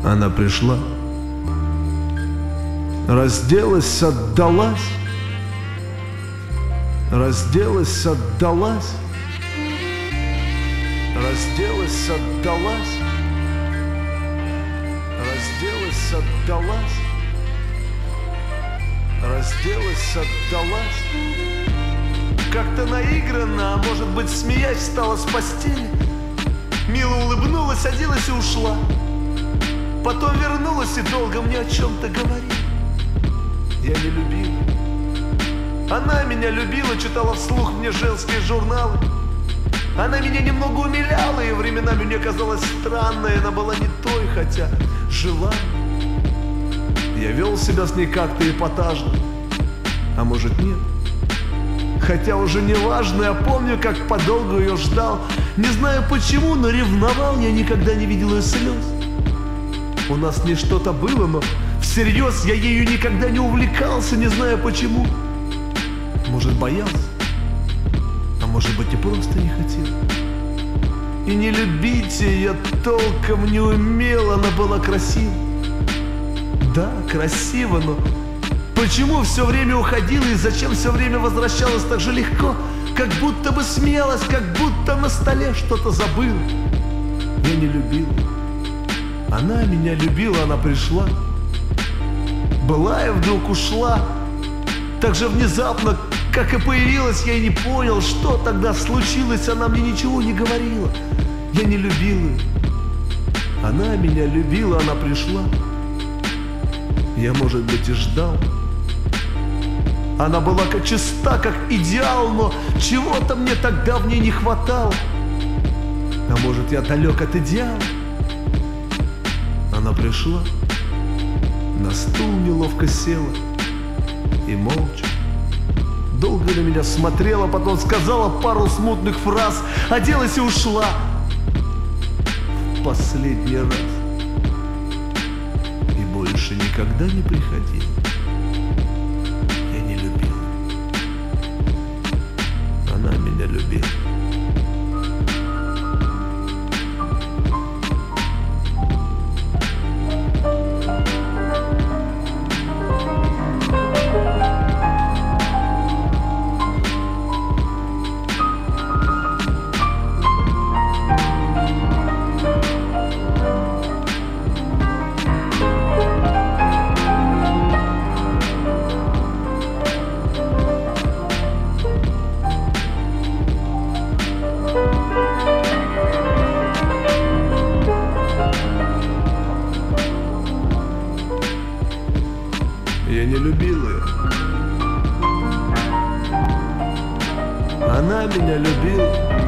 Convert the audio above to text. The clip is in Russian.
Она пришла, разделась, отдалась, разделась, отдалась, разделась, отдалась, разделась, отдалась, разделась, отдалась. Как-то наигранно, а может быть смеясь, встала с постели, мило улыбнулась, оделась и ушла. Потом вернулась и долго мне о чем-то говорила. Я не любил. Она меня любила, читала вслух мне женские журналы. Она меня немного умиляла, и временами мне казалось странной. Она была не той, хотя жила. Я вел себя с ней как-то эпатажно, а может нет. Хотя уже не важно, я помню, как подолгу ее ждал. Не знаю почему, но ревновал, я никогда не видел ее слез. У нас не что-то было, но всерьез я ею никогда не увлекался, не знаю почему. Может, боялся, а может быть и просто не хотел. И не любить я толком не умел, она была красива. Да, красиво, но почему все время уходила и зачем все время возвращалась так же легко? Как будто бы смеялась, как будто на столе что-то забыла. Я не любил. Она меня любила, она пришла. Была и вдруг ушла. Так же внезапно, как и появилась, я и не понял, что тогда случилось. Она мне ничего не говорила. Я не любил ее. Она меня любила, она пришла. Я, может быть, и ждал. Она была как чиста, как идеал, но чего-то мне тогда в ней не хватало. А может, я далек от идеала? Она пришла, на стул неловко села и молча долго на меня смотрела, потом сказала пару смутных фраз, оделась и ушла в последний раз. И больше никогда не приходила. Я не любил. Она меня любила. Я не любил ее. Она меня любила.